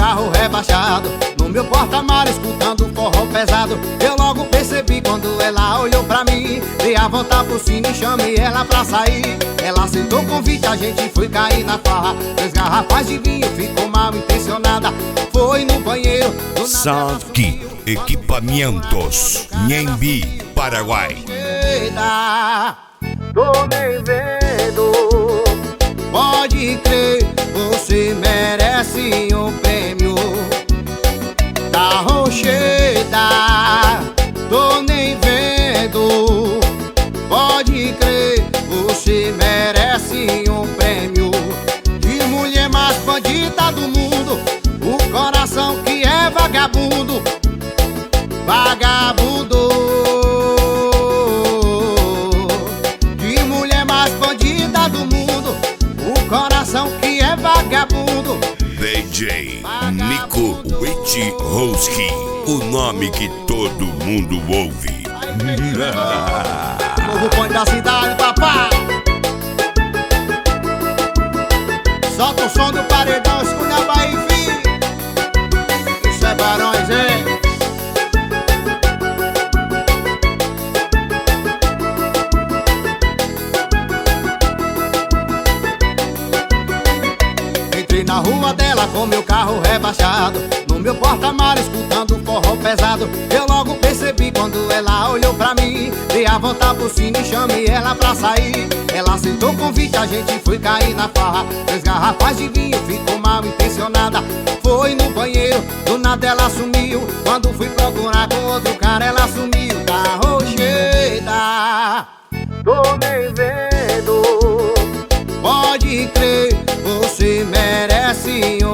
carro rebaixado, no meu porta-malas escutando forró pesado. Eu logo percebi quando ela olhou pra mim, dei a volta por cima e chamei ela pra sair. Ela aceitou o convite, a gente foi cair na farra. 3 garrafas de vinho, ficou mal intencionada. Foi no banheiro do Sanki Equipamentos, Nhambi, Paraguai. Tô nem vendo. Pode crer, você merece um prêmio da Rocheda. Tô nem vendo. Pode crer, você merece um prêmio de mulher mais bandida do mundo. O coração que é vagabundo, vagabundo. De mulher mais bandida do mundo, o coração que é vagabundo. DJ Nico Witchowski, o nome que todo mundo ouve. Novo ponto da cidade, papá. Solta o som do paredão, escuta a Bahia, filho. Isso é Barões, hein? Entrei na rua dela com meu carro rebaixado, no meu porta-malas escutando forró pesado. Eu logo percebi quando ela olhou pra mim, dei a volta por cima e chamei ela pra sair. Ela aceitou o convite, a gente foi cair na farra. 3 garrafas de vinho, ficou mal intencionada. Foi no banheiro, do nada ela sumiu. Quando fui procurar com outro cara, ela sumiu da Rocheda. Tô nem vendo. Pode crer, você merece